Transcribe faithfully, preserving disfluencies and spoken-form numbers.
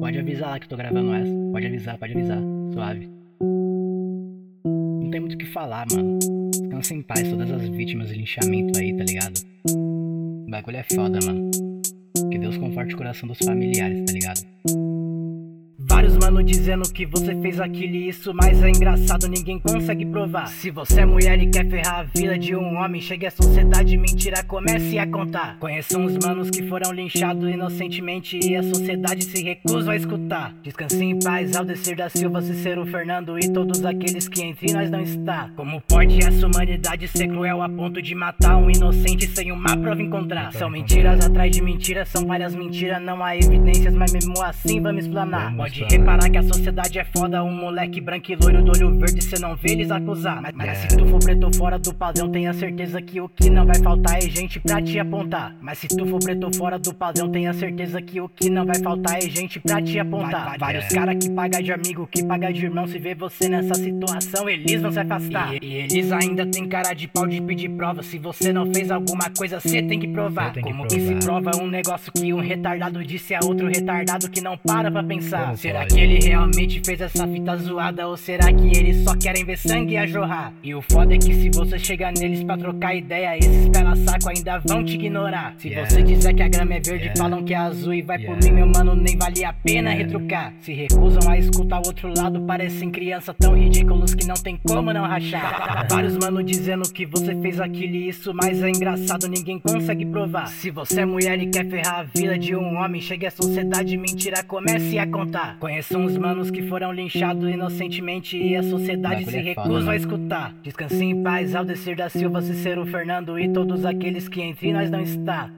Pode avisar lá que eu tô gravando essa. Pode avisar, pode avisar. Suave. Não tem muito o que falar, mano. Descansa em paz todas as vítimas de linchamento aí, tá ligado? O bagulho é foda, mano. Que Deus conforte o coração dos familiares, tá ligado? Vários mano dizendo que você fez aquilo e isso, mas é engraçado, ninguém consegue provar. Se você é mulher e quer ferrar a vida de um homem, chegue à sociedade, mentira, comece a contar. Conheço uns manos que foram linchados inocentemente e a sociedade se recusa a escutar. Descanse em paz, Aldecir da Silva, Cícero Fernando e todos aqueles que entre nós não está. Como pode essa humanidade ser cruel a ponto de matar um inocente sem uma prova encontrar? São mentiras atrás de mentiras, são várias mentiras, não há evidências, mas mesmo assim vamos explanar. Pode reparar que a sociedade é foda, um moleque branco e loiro do olho verde, cê não vê eles acusar. Mas, mas se tu for preto fora do padrão, tenha certeza que o que não vai faltar é gente pra te apontar. Mas se tu for preto fora do padrão, tenha certeza que o que não vai faltar é gente pra te apontar. Vários cara que paga de amigo, que paga de irmão, se vê você nessa situação, eles vão se afastar. E, e eles ainda tem cara de pau de pedir prova. Se você não fez alguma coisa, cê tem que provar. Tem Como que, que se prova um negócio que um retardado disse a outro retardado que não para pra pensar? Será que ele realmente fez essa fita zoada? Ou será que eles só querem ver sangue a jorrar? E o foda é que se você chegar neles pra trocar ideia, esses pela saco ainda vão te ignorar. Se yeah. você dizer que a grama é verde, yeah. falam que é azul e vai yeah. por mim, meu mano, nem vale a pena yeah. retrucar. Se recusam a escutar o outro lado, parecem criança tão ridículos que não tem como não rachar. Vários mano dizendo que você fez aquilo e isso, mas é engraçado, ninguém consegue provar. Se você é mulher e quer ferrar a vida de um homem, chegue à sociedade, mentira, comece a contar. Conheço uns manos que foram linchados inocentemente e a sociedade se recusa a escutar. Descanse em paz, Aldecir da Silva, Cícero Fernando e todos aqueles que entre nós não está.